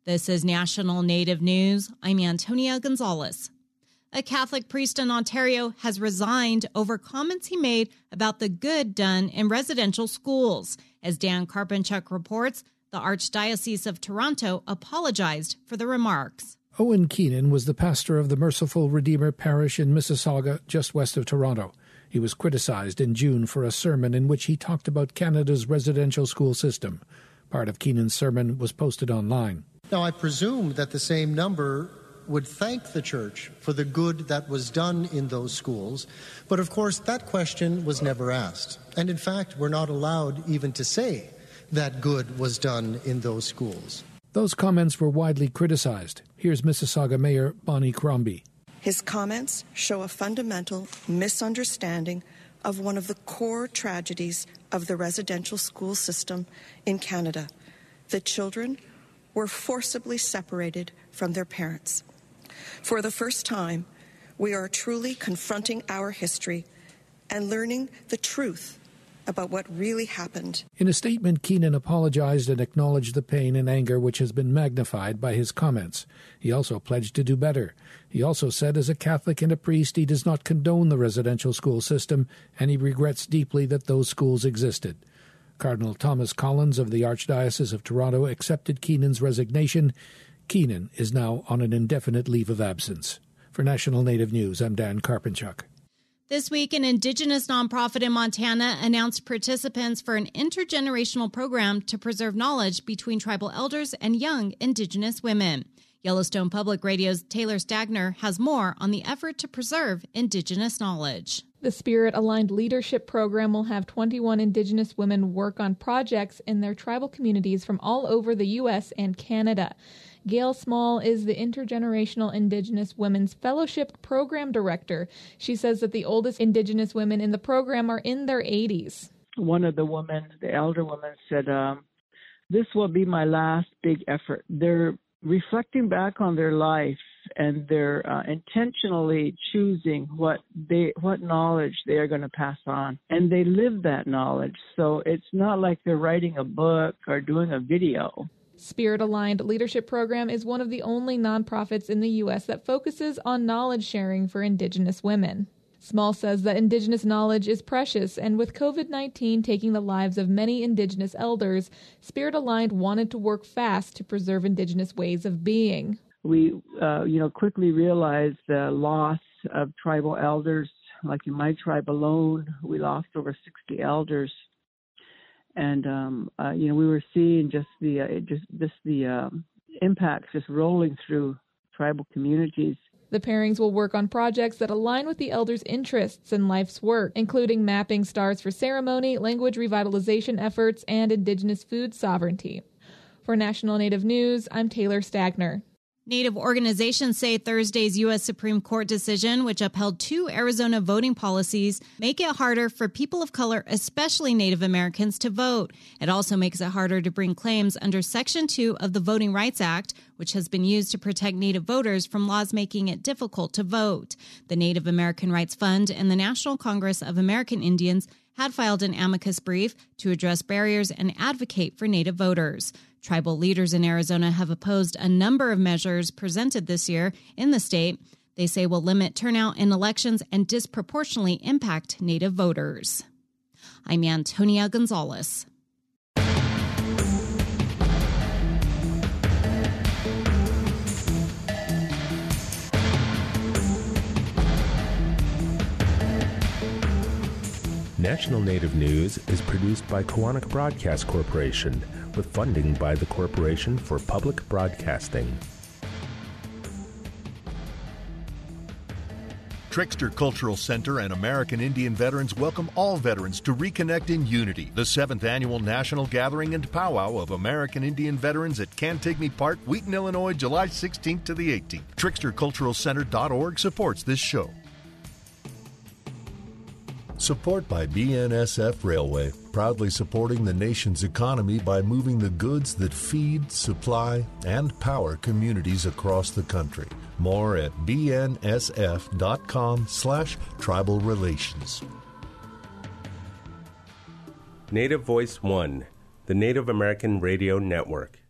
This is National Native News. I'm Antonia Gonzalez. A Catholic priest in Ontario has resigned over comments he made about the good done in residential schools. As Dan Karpenchuk reports, the Archdiocese of Toronto apologized for the remarks. Owen Keenan was the pastor of the Merciful Redeemer Parish in Mississauga, just west of Toronto. He was criticized in June for a sermon in which he talked about Canada's residential school system. Part of Keenan's sermon was posted online. Now, I presume that the same number would thank the Church for the good that was done in those schools, but of course that question was never asked. And in fact, we're not allowed even to say that good was done in those schools. Those comments were widely criticized. Here's Mississauga Mayor Bonnie Crombie. His comments show a fundamental misunderstanding of one of the core tragedies of the residential school system in Canada. The children were forcibly separated from their parents. For the first time, we are truly confronting our history and learning the truth about what really happened. In a statement, Keenan apologized and acknowledged the pain and anger which has been magnified by his comments. He also pledged to do better. He also said, as a Catholic and a priest, he does not condone the residential school system, and he regrets deeply that those schools existed. Cardinal Thomas Collins of the Archdiocese of Toronto accepted Keenan's resignation. Keenan is now on an indefinite leave of absence. For National Native News, I'm Dan Karpenchuk. This week, an Indigenous nonprofit in Montana announced participants for an intergenerational program to preserve knowledge between tribal elders and young Indigenous women. Yellowstone Public Radio's Taylor Stagner has more on the effort to preserve Indigenous knowledge. The Spirit-Aligned Leadership Program will have 21 Indigenous women work on projects in their tribal communities from all over the U.S. and Canada. Gail Small is the Intergenerational Indigenous Women's Fellowship Program Director. She says that the oldest Indigenous women in the program are in their 80s. One of the women, the elder woman, said, this will be my last big effort. They're reflecting back on their life, and they're intentionally choosing what knowledge they are going to pass on. And they live that knowledge. So it's not like they're writing a book or doing a video. Spirit-Aligned Leadership Program is one of the only nonprofits in the U.S. that focuses on knowledge sharing for Indigenous women. Small says that Indigenous knowledge is precious, and with COVID-19 taking the lives of many Indigenous elders, Spirit-Aligned wanted to work fast to preserve Indigenous ways of being. We, quickly realized the loss of tribal elders. Like in my tribe alone, we lost over 60 elders. And, we were seeing just the impacts just rolling through tribal communities. The pairings will work on projects that align with the elders' interests in life's work, including mapping stars for ceremony, language revitalization efforts, and Indigenous food sovereignty. For National Native News, I'm Taylor Stagner. Native organizations say Thursday's U.S. Supreme Court decision, which upheld 2 Arizona voting policies, make it harder for people of color, especially Native Americans, to vote. It also makes it harder to bring claims under Section 2 of the Voting Rights Act, which has been used to protect Native voters from laws making it difficult to vote. The Native American Rights Fund and the National Congress of American Indians had filed an amicus brief to address barriers and advocate for Native voters. Tribal leaders in Arizona have opposed a number of measures presented this year in the state they say will limit turnout in elections and disproportionately impact Native voters. I'm Antonia Gonzalez. National Native News is produced by Koahnic Broadcast Corporation with funding by the Corporation for Public Broadcasting. Trickster Cultural Center and American Indian Veterans welcome all veterans to reconnect in unity. The 7th Annual National Gathering and Powwow of American Indian Veterans at Cantigny Park, Wheaton, Illinois, July 16th to the 18th. TricksterCulturalCenter.org supports this show. Support by BNSF Railway, proudly supporting the nation's economy by moving the goods that feed, supply, and power communities across the country. More at bnsf.com/tribal relations. Native Voice One, the Native American Radio Network.